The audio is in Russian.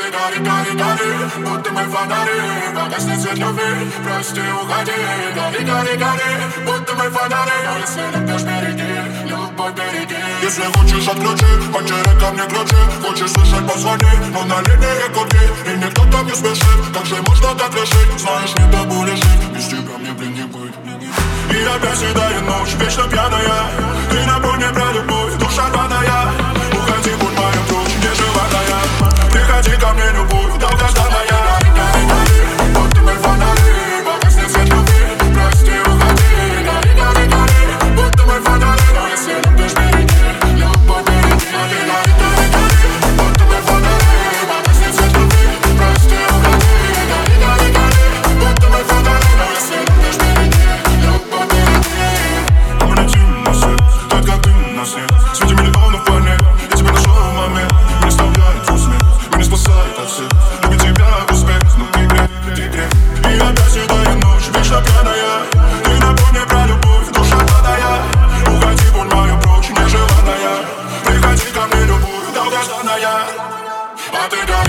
ты гори, гори, гори, будто мы фонари, погаснет свет любви, прости, уходи. Гори, гори, гори, будто мы фонари, но если любишь, береги, любовь береги. Если хочешь отключи, потеряй ко мне ключи. Хочешь слышать, позвони, но на линии курки. И никто там не спешит, как же можно так решить? Знаешь, не табу лежит, без тебя мне, блин, не быть. И опять седая ночь, вечно пьяная. Ты напомни про любовь, душа рваная. Уходи, будь моя дочь, нежеланная. Приходи ко мне, любовь, долгожданная. Будто мы фонари, погаснет свет любви, прости, уходи. Гори, гори, гори, будто мы фонари, но если любишь, береги, любовь береги. Гори, гори, гори, будто мы фонари, погаснет свет любви, прости, уходи. Гори, гори, гори, будто мы фонари, но если любишь, береги, любовь береги. У меня темный свет, только дым на свет. Среди миллионов планет я тебя нашел в момент. Не оставляет усмех, меня спасает от всех. Любить тебя успех, но ты грех, ты грех. И опять седая ночь, вечно пьяная. Ты напомни про любовь, душа рваная. Уходи, будь моя прочь, нежеланная. Приходи ко мне, любовь, долгожданная. А ты